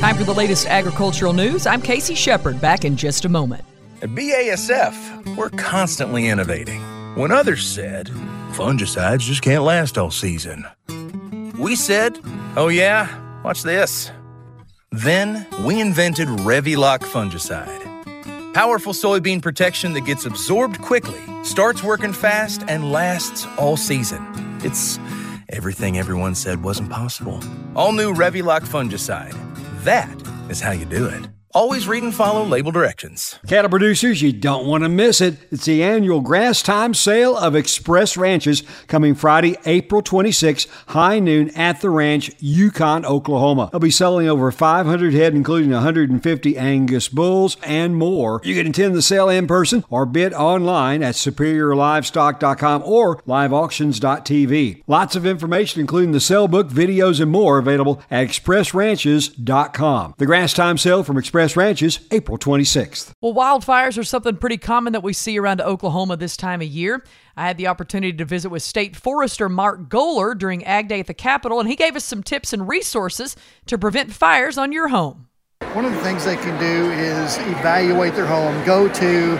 Time for the latest agricultural news. I'm Casey Shepard, back in just a moment. At BASF, we're constantly innovating. When others said, fungicides just can't last all season, we said, oh yeah, watch this. Then we invented Revilock fungicide. Powerful soybean protection that gets absorbed quickly, starts working fast, and lasts all season. It's everything everyone said wasn't possible. All new Revilock fungicide. That is how you do it. Always read and follow label directions. Cattle producers, you don't want to miss it. It's the annual Grass Time Sale of Express Ranches coming Friday, April 26, high noon at the ranch, Yukon, Oklahoma. They'll be selling over 500 head, including 150 Angus bulls and more. You can attend the sale in person or bid online at superiorlivestock.com or liveauctions.tv. Lots of information, including the sale book, videos, and more available at expressranches.com. The Grass Time Sale from Express Ranches, April 26th. Well, wildfires are something pretty common that we see around Oklahoma this time of year. I had the opportunity to visit with State Forester Mark Goller during Ag Day at the Capitol, and he gave us some tips and resources to prevent fires on your home. One of the things they can do is evaluate their home. Go to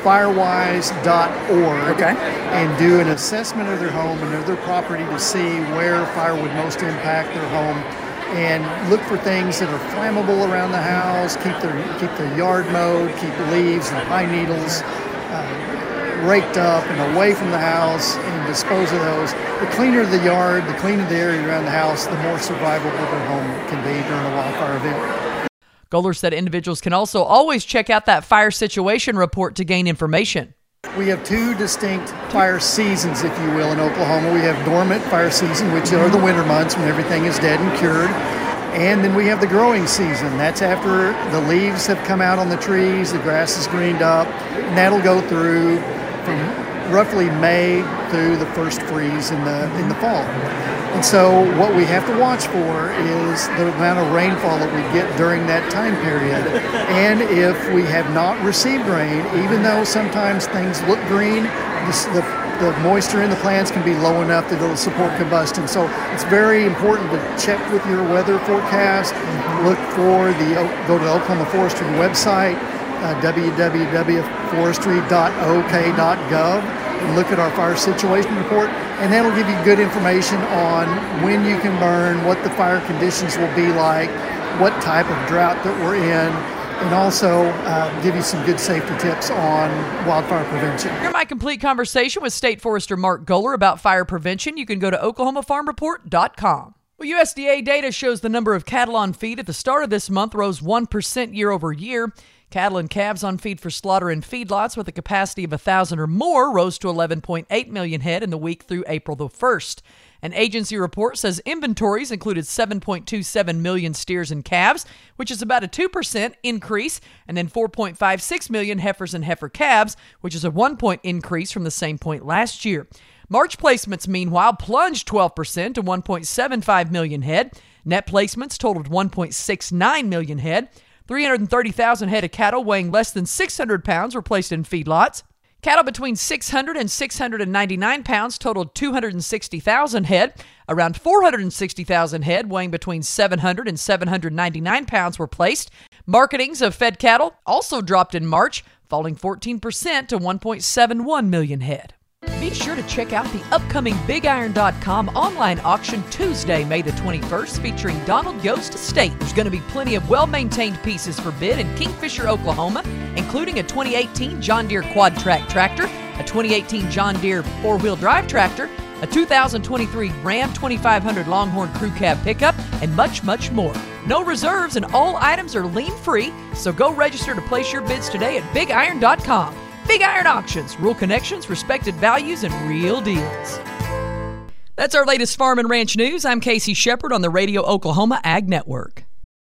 firewise.org and do an assessment of their home and of their property to see where fire would most impact their home. And look for things that are flammable around the house, keep the yard mowed, keep the leaves and pine needles raked up and away from the house, and dispose of those. The cleaner the yard, the cleaner the area around the house, the more survivable their home can be during a wildfire event. Goller said individuals can also always check out that fire situation report to gain information. We have two distinct fire seasons, if you will, in Oklahoma. We have dormant fire season, which are the winter months when everything is dead and cured. And then we have the growing season. That's after the leaves have come out on the trees, the grass is greened up, and that'll go through from roughly May through the first freeze in the fall. And so what we have to watch for is the amount of rainfall that we get during that time period. And if we have not received rain, even though sometimes things look green, the moisture in the plants can be low enough that it'll support combustion. So it's very important to check with your weather forecast. Go to the Oklahoma Forestry website, www.forestry.ok.gov, and look at our fire situation report, and that'll give you good information on when you can burn, what the fire conditions will be like, what type of drought that we're in, and also give you some good safety tips on wildfire prevention. Hear my complete conversation with State Forester Mark Goller about fire prevention. You can go to oklahomafarmreport.com. Well, USDA data shows the number of cattle on feed at the start of this month rose 1% year over year. Cattle and calves on feed for slaughter in feedlots with a capacity of 1,000 or more rose to 11.8 million head in the week through April the 1st. An agency report says inventories included 7.27 million steers and calves, which is about a 2% increase, and then 4.56 million heifers and heifer calves, which is a 1-point increase from the same point last year. March placements, meanwhile, plunged 12% to 1.75 million head. Net placements totaled 1.69 million head. 330,000 head of cattle weighing less than 600 pounds were placed in feedlots. Cattle between 600 and 699 pounds totaled 260,000 head. Around 460,000 head weighing between 700 and 799 pounds were placed. Marketings of fed cattle also dropped in March, falling 14% to 1.71 million head. Be sure to check out the upcoming BigIron.com online auction Tuesday, May the 21st, featuring Donald Yost Estate. There's going to be plenty of well-maintained pieces for bid in Kingfisher, Oklahoma, including a 2018 John Deere Quad Track tractor, a 2018 John Deere four-wheel drive tractor, a 2023 Ram 2500 Longhorn Crew Cab pickup, and much, much more. No reserves and all items are lien-free, so go register to place your bids today at BigIron.com. Big Iron Auctions, real connections, respected values, and real deals. That's our latest farm and ranch news. I'm Casey Shepard on the Radio Oklahoma Ag Network.